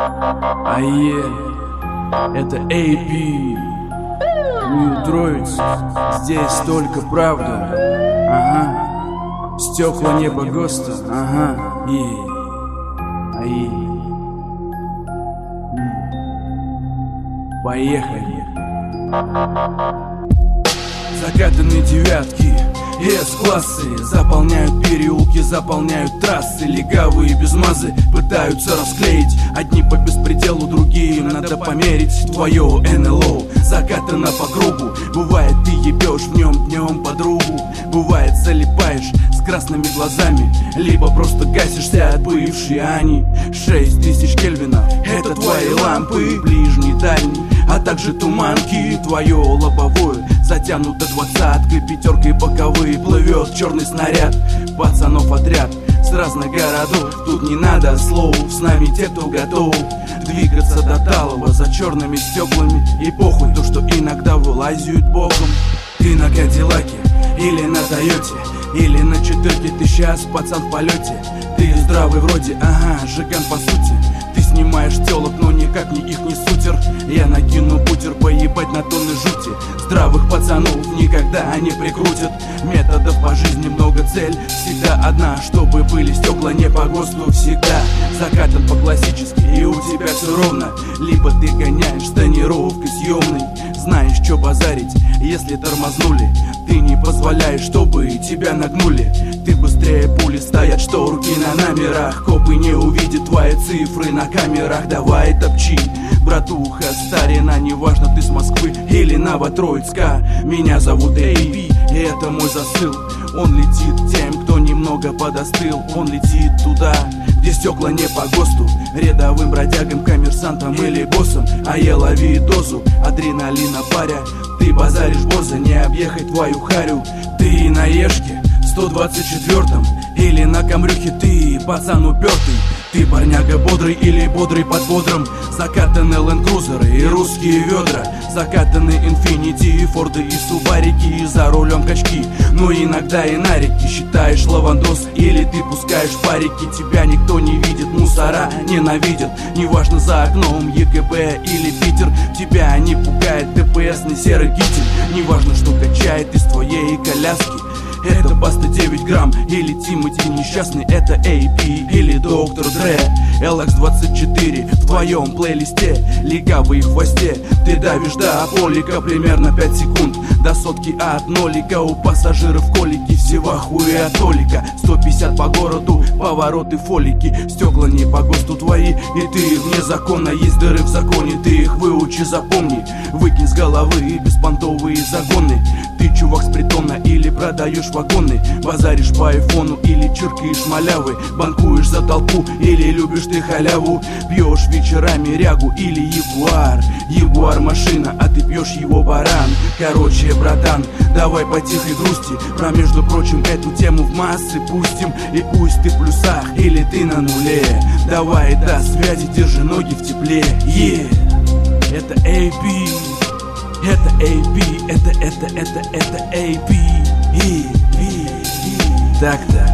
Ае, это AP, New Droids, здесь только правда. Ага, стекла неба ГОСТа. Ага, ае. Поехали. Закатанные девятки и С-классы заполняют переулки, заполняют трассы. Легавые безмазы пытаются расклеить. Одни по беспределу, другие надо померить. Твое НЛО закатано по кругу. Бывает, ты ебешь в нем днем подругу. Бывает, залипаешь с красными глазами, либо просто гасишься от бывшей Ани. 6000 Кельвинов — это твои лампы, ближний, дальний, а также туманки. Твое лобовое затянуто двадцаткой, пятеркой боковые. Плывет черный снаряд, пацанов отряд с разных городов. Тут не надо слов, с нами те, кто готов двигаться до талого за черными стеклами. И похуй то, что иногда вылазят боком. Ты на Кадиллаке или на Тойоте, или на четырке, ты сейчас пацан в полете. Ты здравый вроде, ага, жиган по сути. Ты снимаешь телок, но никак не их не сутер. Я накину бутер, поебать на тонны жути. Здравых пацанов никогда не прикрутят. Методов по жизни много, цель всегда одна: чтобы были стекла не по ГОСТу всегда. Закатан по-классически, и у тебя все ровно. Либо ты гоняешь с тонировкой съемной. Знаешь, что базарить, если тормознули. Ты не позволяешь, чтобы тебя нагнули. Ты быстрее пули, стоят шторки на номерах. Копы не увидят твои цифры на камерах. Давай топчи, братуха, старина. Неважно, ты с Москвы или Новотроицка. Меня зовут AP, и это мой засыл. Он летит тем, кто немного подостыл. Он летит туда, где стекла не по ГОСТу. Рядовым бродягам, коммерсантам или боссам. А я лови дозу адреналина паря. Ты базаришь боза, не объехать твою харю. Ты на Ешке 124-м или на Камрюхе, ты пацан упертый. Ты парняга бодрый или бодрый под бодрым. Закатаны ленд-крузеры и русские ведра. Закатаны инфинити, форды и субарики. И за рулем качки, но иногда и нарики. Считаешь лавандос или ты пускаешь парики. Тебя никто не видит, мусора ненавидят. Неважно, за окном ЕГБ или Питер. Тебя не пугает ДПСный серый китель. Неважно, что качает из твоей коляски. Это Баста 9 грамм или Тимати несчастный. Это AP или Доктор Дре. LX24 в твоем плейлисте. Легавый в хвосте. Ты давишь до полика примерно 5 секунд. До сотки от нолика. У пассажиров колики, всего хуя от толика. 150 по городу, повороты фолики. Стекла не по ГОСТу твои, и ты вне закона. Есть дыры в законе, ты их выучи, запомни. Выкинь с головы беспонтовые загоны. Ты чувак с притона или продаешь вагоны. Базаришь по айфону или чиркаешь малявы. Банкуешь за толпу или любишь ты халяву. Пьешь вечерами рягу или ягуар. Ягуар машина, а ты пьешь его баран. Короче, братан, давай по тихой грусти. Про, между прочим, эту тему в массы пустим. И пусть ты в плюсах или ты на нуле. Давай до связи, держи ноги в тепле. Это AP. Это AP, это AP. Так-то.